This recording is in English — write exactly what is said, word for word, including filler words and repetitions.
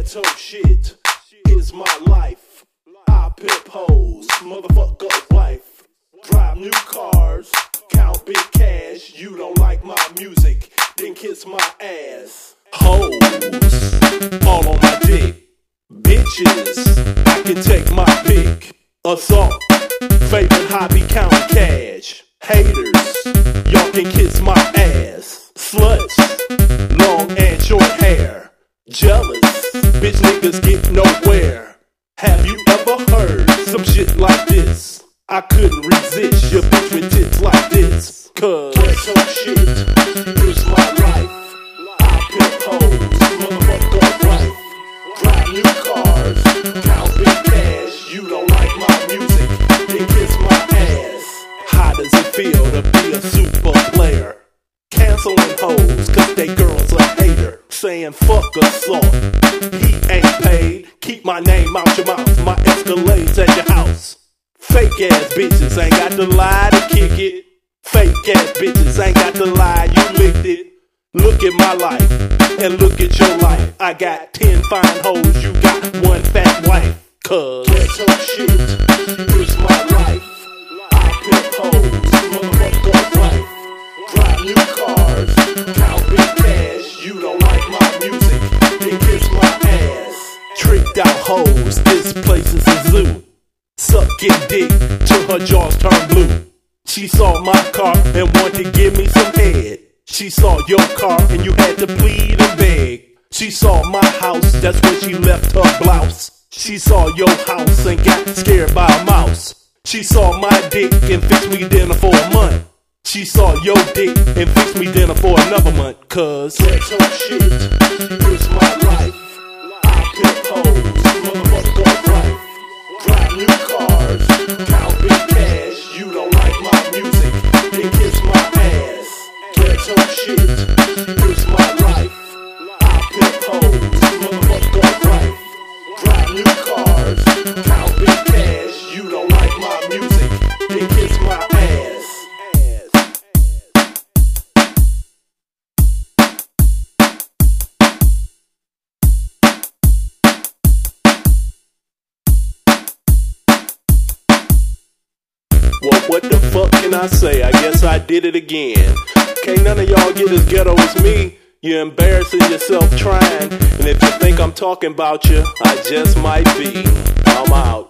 Ghetto shit is my life. I pimp hoes, motherfucker wife. Drive new cars, count big cash. You don't like my music, then kiss my ass. Hoes, all on my dick. Bitches, I can take my pick. Assault, favorite hobby, count cash. Haters, y'all can kiss my ass. Sluts, long and short hair. Jealous, bitch niggas get nowhere. Have you ever heard some shit like this? I couldn't resist your bitch with tits like this. Cause ghetto shit is my life. I pimp hoes, motherfucker wife. Drive new cars, count big cash. You don't like my music, then kiss my ass. How does it feel to be a super player? Canceling hoes cause they girls a hater. Saying fuck assault, he ain't paid. Keep my name out your mouth, my Escalades at your house. Fake ass bitches ain't got to lie to kick it. Fake ass bitches ain't got to lie, you licked it. Look at my life, and look at your life. I got ten fine hoes, you got one fat wife. Cause ghetto shit is my life. I pimp hoes, motherfucker wife. Drive new cars, count big cash. You don't like my music, then kiss my ass. Tricked out hoes, this place is a zoo. Sucking dick till her jaws turn blue. She saw my car and wanted to give me some head. She saw your car and you had to plead and beg. She saw my house, that's where she left her blouse. She saw your house and got scared by a mouse. She saw my dick and fixed me dinner for a month. She saw your dick and fixed me dinner for another month. Cause ghetto shit is my life. I pimp hoes, motherfucker wife. Drive new cars, count big cash. You don't like my music, then kiss my ass. Ghetto shit is my life. I pimp hoes, motherfucker wife. Drive new cars, count big cash. You don't like my music, then kiss my ass. Well, what the fuck can I say? I guess I did it again. Can't none of y'all get as ghetto as me. You're embarrassing yourself trying. And if you think I'm talking about you, I just might be. I'm out.